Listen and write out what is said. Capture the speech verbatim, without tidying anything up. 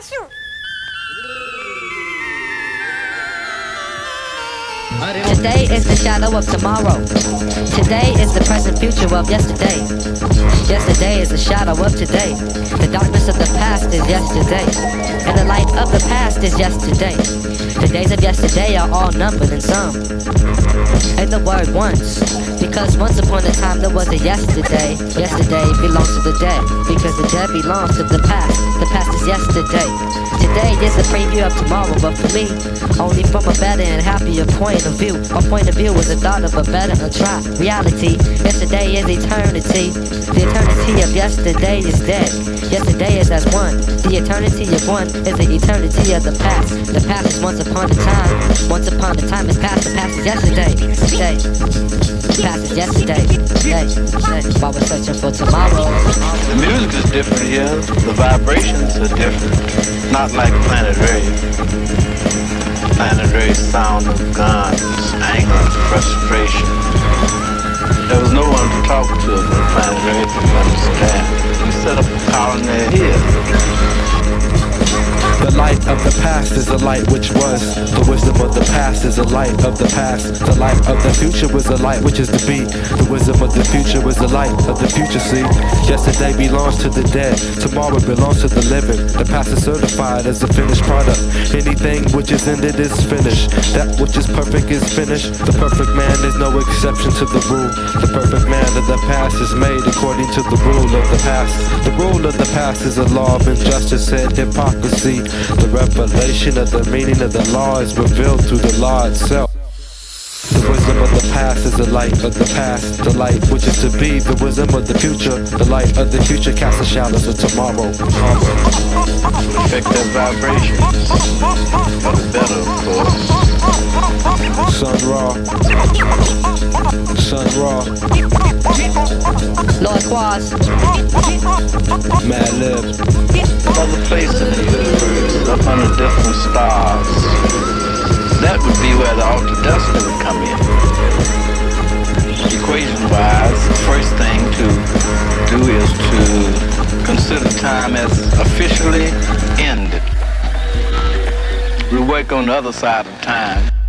shoot. Today is the shadow of tomorrow. Today is the present future of yesterday. Yesterday is the shadow of today. The darkness of the past is yesterday, and the light of the past is yesterday. The days of yesterday are all numbered in some. And the word once, because once upon a time there was a yesterday. Yesterday belongs to the dead, because the dead belongs to the past. The past is yesterday. Today is a preview of tomorrow, but for me, only from a better and happier point of view. My point of view is the thought of a better and try reality. Yesterday is eternity. The eternity of yesterday is dead. Yesterday is as one. The eternity of one is the eternity of the past. The past is once upon a time. Once upon a time is past. The past is yesterday. Day. The past is yesterday. Day. Day. While we're searching for tomorrow. The music is different here. The vibrations are different. Not like Planet Rave. Planet Rave sound of guns, anger, frustration. There was no one to talk to but Planet Rave to understand. We set up a colony here. The light of the past is a light which was. The wisdom of the past is a light of the past. The light of the future was a light which is to be. The wisdom of the future was the light of the future, see. Yesterday belongs to the dead. Tomorrow belongs to the living. The past is certified as a finished product. Anything which is ended is finished. That which is perfect is finished. The perfect man is no exception to the rule. The perfect man of the past is made according to the rule of the past. The rule of the past is a law of injustice and hypocrisy. The revelation of the meaning of the law is revealed through the law itself. The wisdom of the past is the light of the past. The light which is to be. The wisdom of the future. The light of the future casts the shadows of tomorrow. Affect their vibrations. For the better, of course. Sun Ra. Sun Ra. Lord Quas. Mad Lib. Another place in the universe, up under different stars. That would be where the alter destiny would come in. Equation-wise, the first thing to do is to consider time as officially ended. We work on the other side of time.